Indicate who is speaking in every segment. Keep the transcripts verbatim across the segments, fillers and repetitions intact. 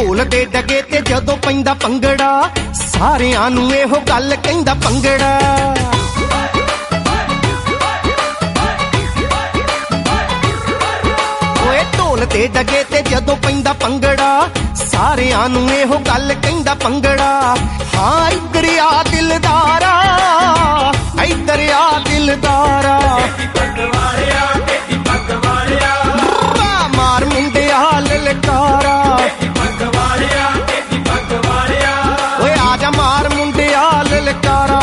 Speaker 1: ਢੋਲ ਦੇ ਡਗੇ ਤੇ ਜਦੋਂ ਪੈਂਦਾ ਭੰਗੜਾ ਸਾਰਿਆਂ ਨੂੰ ਇਹੋ ਗੱਲ ਕਹਿੰਦਾ ਭੰਗੜਾ। ਓਏ ਢੋਲ ਦੇ ਡਗੇ ਤੇ ਜਦੋਂ ਪੈਂਦਾ ਭੰਗੜਾ ਸਾਰਿਆਂ ਨੂੰ ਇਹੋ ਗੱਲ ਕਹਿੰਦਾ ਭੰਗੜਾ। ਹਾਂ ਇੱਧਰ ਆ ਦਿਲਦਾਰਾ, ਇੱਧਰ ਆ ਦਿਲਦਾਰਾ, ਮਾਰ ਮੁੰਡਿਆ ਲਲਕਾਰਾ। ਓਏ ਆ ਜਾ ਮਾਰ ਮੁੰਡਿਆ ਲਲਕਾਰਾ।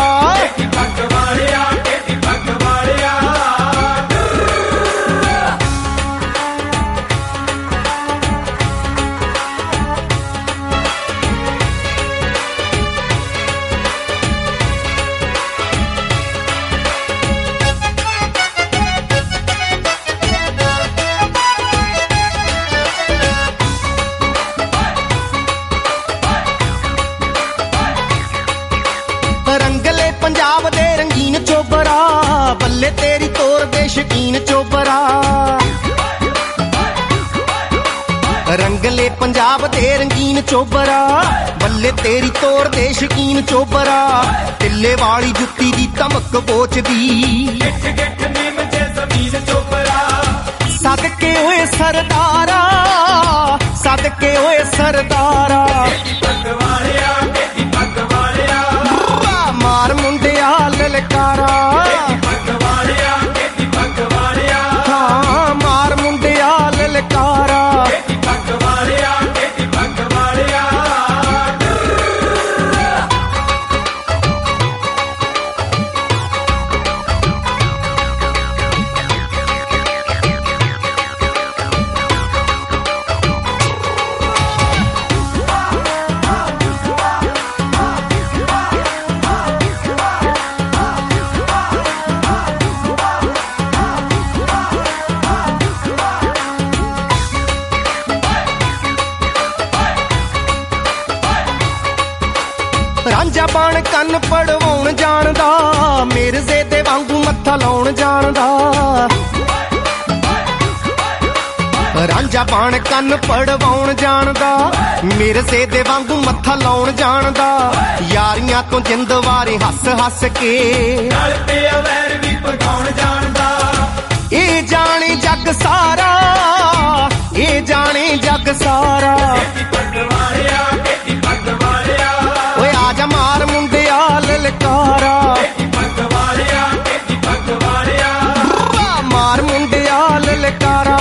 Speaker 1: ਰੰਗਲੇ ਪੰਜਾਬ ਦੇ ਰੰਗੀਨ ਚੋਬਰਾ, ਬੱਲੇ ਤੇਰੀ ਤੋਰ ਦੇ ਸ਼ਕੀਨ ਚੋਬਰਾ। ਰੰਗਲੇ ਪੰਜਾਬ ਦੇ ਰੰਗੀਨ ਚੋਬਰਾ, ਬੱਲੇ ਤੇਰੀ ਤੋਰ ਦੇ ਸ਼ਕੀਨ ਚੋਬਰਾ। ਟਿੱਲੇ ਵਾਲੀ ਜੁੱਤੀ ਦੀ ਧਮਕ ਪੋਚਦੀ, ਸਦਕੇ ਓਏ ਸਰਦਾਰਾ, ਸਦਕੇ ਓਏ ਸਰਦਾਰਾ। ਮਾਰ ਮੁੰਡਿਆ ਲਲਕਾਰਾ, ਹਾਂ ਮਾਰ ਮੁੰਡਿਆ ਲਲਕਾਰਾ। ਰਾਂਝਾ ਬਣ ਕੰਨ ਪੜਵਾਉਣ ਜਾਣਦਾ, ਮਿਰਜ਼ੇ ਦੇ ਵਾਂਗੂ ਮੱਥਾ ਲਾਉਣ ਜਾਣਦਾ। ਰਾਂਝਾ ਬਣ ਕੰਨ ਪੜਵਾਉਣ ਜਾਣਦਾ, ਮਿਰਜ਼ੇ ਦੇ ਵਾਂਗੂ ਮੱਥਾ ਲਾਉਣ ਜਾਣਦਾ। ਯਾਰੀਆਂ ਤੋਂ ਜਿੰਦ ਵਾਰੇ ਹੱਸ ਹੱਸ ਕੇ
Speaker 2: ਨਾਲ ਪਿਆ ਵੈਰ ਵੀ ਭਗਾਉਣ ਜਾਣਦਾ।
Speaker 1: ਇਹ ਜਾਣੇ ਜੱਗ ਸਾਰਾ, ਇਹ ਜਾਣੇ ਜੱਗ ਸਾਰਾ। ਓਏ ਆ ਜਾ ਮਾਰ ਮੁੰਡਿਆ ਲਲਕਾਰਾ, ਮਾਰ ਮੁੰਡਿਆ ਲਲਕਾਰਾ।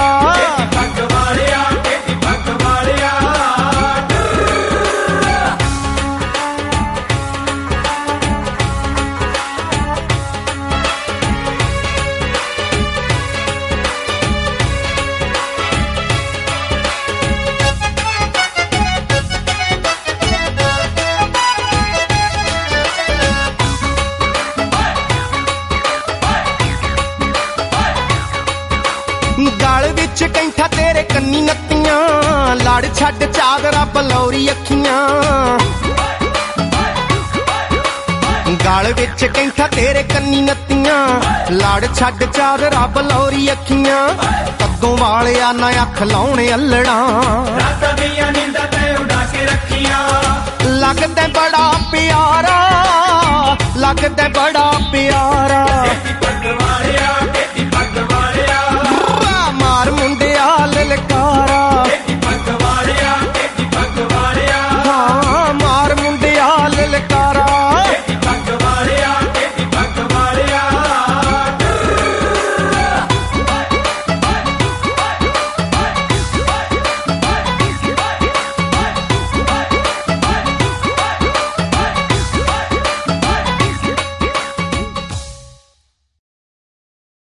Speaker 1: ਗਲ ਵਿੱਚ ਕੈਂਠਾ ਤੇਰੇ ਕੰਨੀ ਨੱਤੀਆਂ, ਲੜ ਛੱਡ ਚਾਦਰਾ ਬਲੌਰੀ ਅੱਖੀਆਂ। ਗਲ ਵਿੱਚ ਕੈਂਠਾ ਤੇਰੇ ਕੰਨੀ ਨੱਤੀਆਂ, ਲੜ ਛੱਡ ਚਾਦਰਾ ਬਲੌਰੀ ਅੱਖੀਆਂ। ਕੱਦੋਂ ਵਾਲਿਆ ਨਾ ਅੱਖ ਲਾਉਣੇ ਅੱਲੜਾਂ,
Speaker 2: ਰਾਤਾਂ ਦੀਆਂ ਨੀਂਦਾਂ ਤੈਂ ਉਡਾ ਕੇ ਰੱਖੀਆਂ।
Speaker 1: ਲੱਗਦਾ ਬੜਾ ਪਿਆਰਾ, ਲੱਗਦਾ ਬੜਾ ਪਿਆਰਾ।